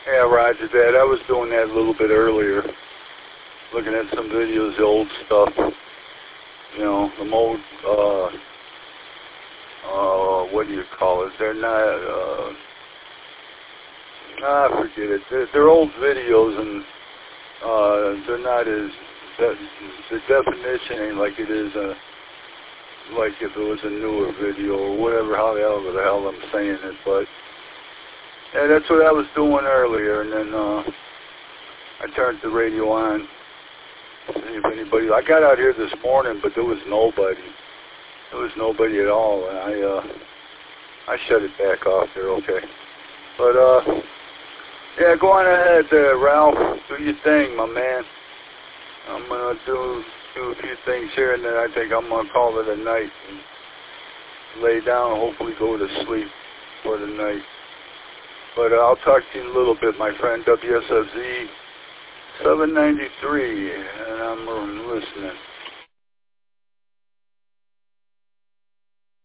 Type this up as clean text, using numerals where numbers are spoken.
Yeah, roger that. I was doing that a little bit earlier, looking at some videos, the old stuff. You know, the old, what do you call it? They're not, forget it. They're old videos, and they're not as, the definition ain't like it is like if it was a newer video or whatever, however the hell I'm saying it, but yeah, that's what I was doing earlier, and then I turned the radio on, see if anybody, I got out here this morning, but there was nobody. There was nobody at all, and I shut it back off there, okay. But, yeah, go on ahead there, Ralph. Do your thing, my man. I'm going to do a few things here, and then I think I'm going to call it a night and lay down and hopefully go to sleep for the night. But I'll talk to you in a little bit, my friend. WSFZ 793, and I'm listening.